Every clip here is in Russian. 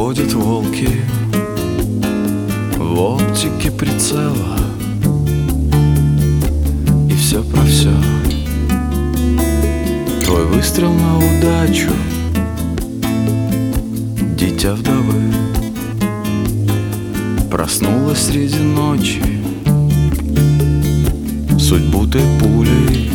Ходят волки в оптике прицела, и все про все. Твой выстрел на удачу, дитя вдовы, проснулась среди ночи, судьбу ты пулей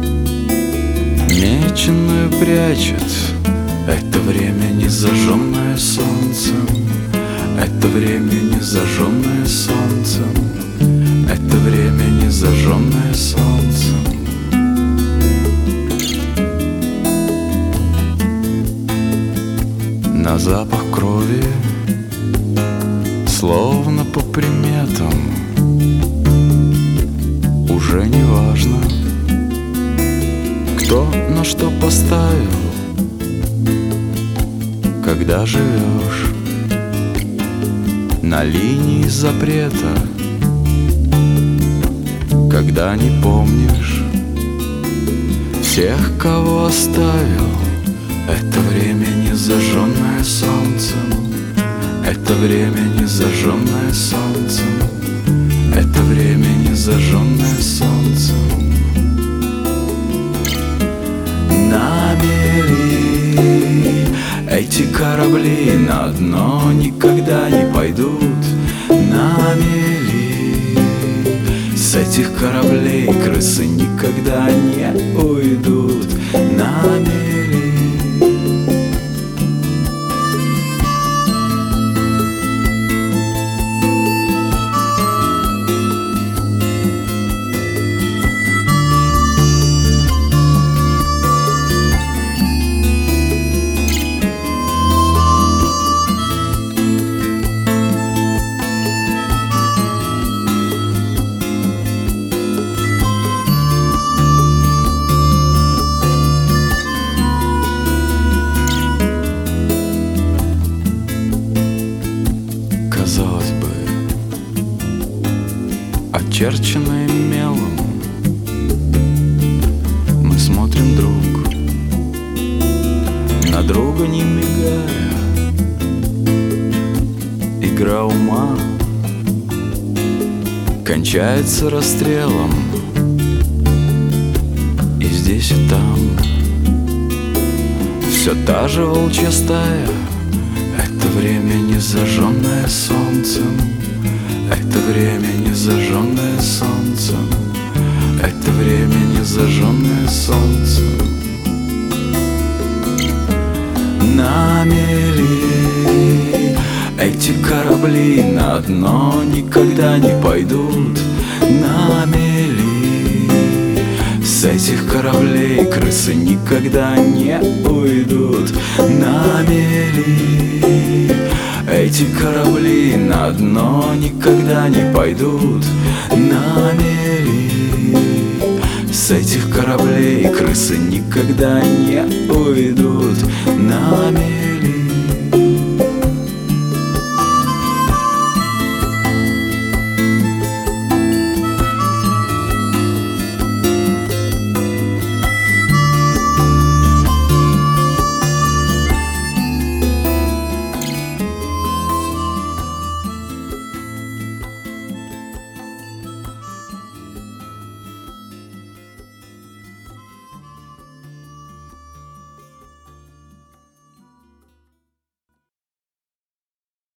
меченую прячет. Это время, не зажженное солнцем, это время, не зажженное солнцем, это время, не зажженное солнцем. На запах крови, словно по приметам, уже не важно, кто на что поставил. Когда живешь на линии запрета, когда не помнишь всех, кого оставил, это время, не зажженное солнцем, это время, не зажженное солнцем, это время, не зажженное солнцем. На мели эти корабли на дно никогда не пойдут. На мели с этих кораблей крысы никогда не уйдут. На мели. Казалось бы, очерченные мелом, мы смотрим друг на друга, не мигая. Игра ума кончается расстрелом, и здесь и там все та же волчья стая. Это время, не зажженное солнцем, это время, не зажженное солнцем, это время, не зажженное солнцем. На мели эти корабли на дно никогда не пойдут. На мели с этих кораблей крысы никогда не уйдут. На мели эти корабли на дно никогда не пойдут. На мели с этих кораблей крысы никогда не уйдут. На мели.